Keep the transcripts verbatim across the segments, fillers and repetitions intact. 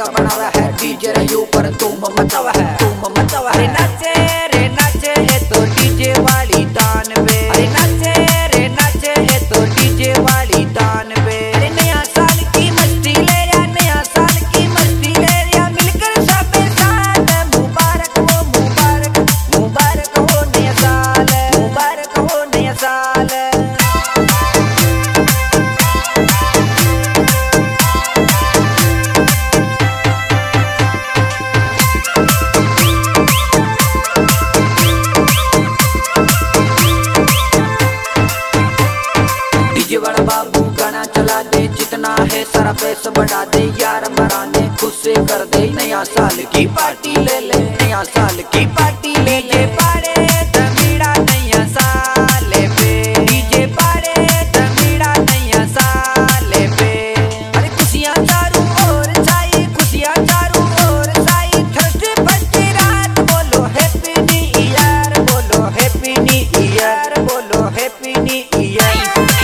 का बनावा है डीजे रे ऊपर तुम मचावा है तुम मचावा है। नाचे रे नाचे है तो डीजे वाली तान बे, अरे नाचे रे नाचे है तो डीजे वाली तान बे। अरे नया साल की मस्ती ले या नया साल की मस्ती ले या मिलकर सब साथ मुबारक हो मुबारक मुबारक हो नया साल मुबारक हो नया साल। बड़ा बाबू गाना चला दे जितना है सारा पैसा बढ़ा दे यार मराने खुश कर दे नया साल की पार्टी ले ले नया साल की पार्टी ले ले। पाड़े तमीड़ा नया साल पे डीजे पाड़े तमीड़ा नया साल पे। अरे खुशियां चारों ओर छाई खुशियां चारों ओर छाई थर्सडे फर्स्ट रात बोलो हैप्पी न्यू ईयर बोलो हैप्पी न्यू ईयर बोलो हैप्पी न्यू ईयर।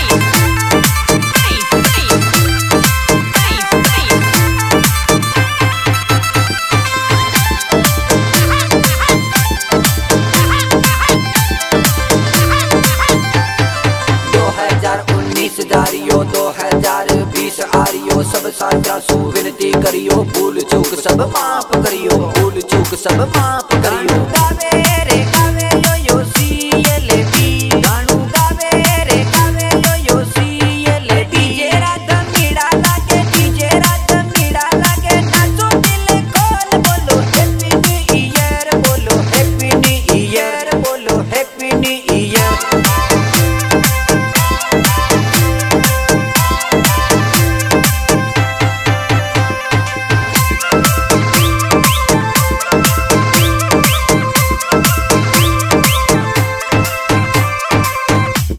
जारियो दो हजार बीस आरियो सब साझा सु विनती करियो भूल चूक सब माफ करियो भूल चूक सब माफ करियो।